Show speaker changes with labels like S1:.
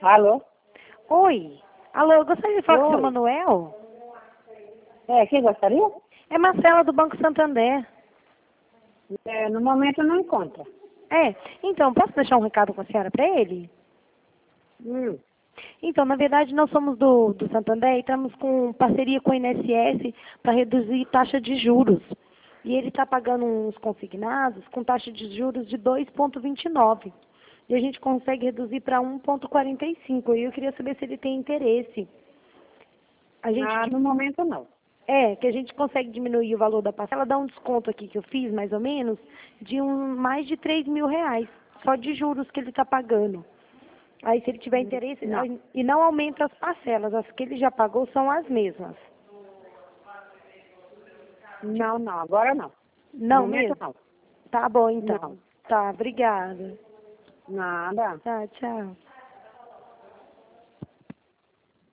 S1: Alô?
S2: Oi. Alô, eu gostaria de falar com o seu
S1: Oi.
S2: Manuel.
S1: Quem gostaria?
S2: É Marcela do Banco Santander.
S1: No momento não encontra.
S2: Então, posso deixar um recado com a senhora para ele?
S1: Hum.
S2: Então, na verdade, nós somos do Santander e estamos com parceria com o INSS para reduzir taxa de juros. E ele está pagando uns consignados com taxa de juros de 2,29. E a gente consegue reduzir para 1,45. E eu queria saber se ele tem interesse.
S1: No momento não.
S2: Que a gente consegue diminuir o valor da parcela, dá um desconto aqui que eu fiz, mais ou menos, de mais de 3 mil reais, só de juros que ele está pagando. Aí, se ele tiver interesse,
S1: Não.
S2: e não aumenta as parcelas, as que ele já pagou são as mesmas.
S1: Não, agora não.
S2: Não
S1: No momento
S2: mesmo?
S1: não.
S2: Tá bom, então.
S1: Não.
S2: Tá, obrigada.
S1: Nada.
S2: Tá, tchau.